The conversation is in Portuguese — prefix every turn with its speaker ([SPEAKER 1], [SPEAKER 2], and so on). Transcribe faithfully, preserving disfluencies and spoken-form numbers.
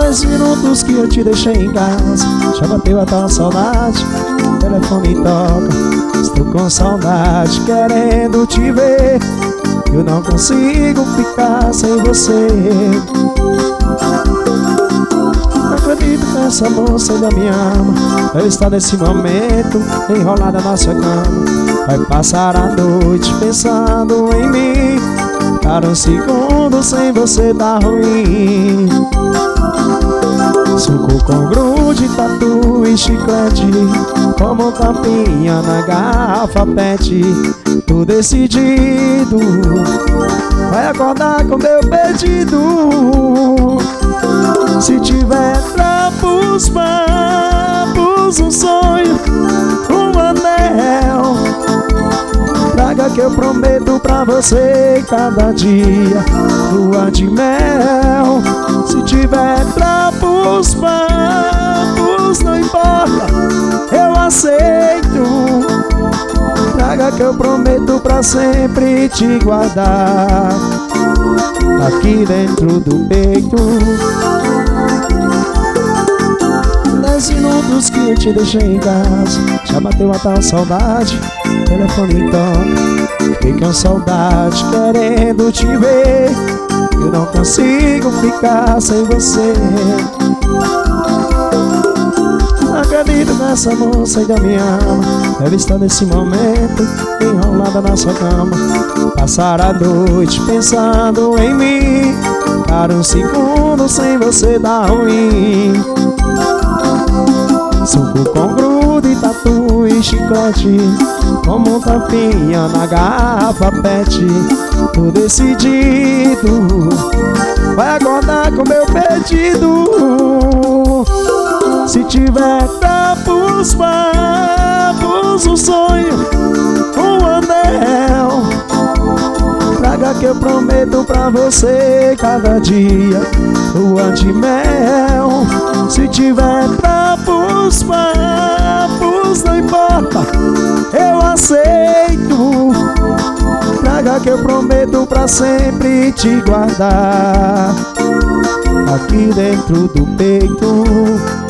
[SPEAKER 1] Dez minutos que eu te deixei em casa, já bateu a tal saudade, o telefone toca. Estou com saudade, querendo te ver, eu não consigo ficar sem você. Não acredito que essa moça ainda me ama. Eu estou nesse momento, enrolada na sua cama. Vai passar a noite pensando em mim. Para um segundo sem você tá ruim. Suco com grude, tatu e chiclete, como tapinha na garrafa pet. Tô decidido, vai acordar com meu pedido. Se tiver trapos, papos, um sonho, um anel, traga que eu prometo pra você cada dia, lua de mel. Se tiver trapos, papos, não importa, eu aceito. Traga que eu prometo pra sempre te guardar aqui dentro do peito. Dez minutos que eu te deixei em casa, já bateu a tal saudade, telefone toca. Fiquei com saudade, querendo te ver, eu não consigo ficar sem você. Não acredito nessa moça ainda me ama. Deve estar nesse momento, enrolada na sua cama. Passar a noite pensando em mim. Para um segundo sem você dá ruim. Suco com grude, tatu e chiclete, como um tapinha na garrafa pet. Tô decidido, vai acordar com meu pedido. Se tiver trapos, papos, um sonho, um anel, traga que eu prometo pra você cada dia, lua de mel. Se tiver trapos, papos, não importa, eu aceito. Traga que eu prometo pra sempre te guardar aqui dentro do peito.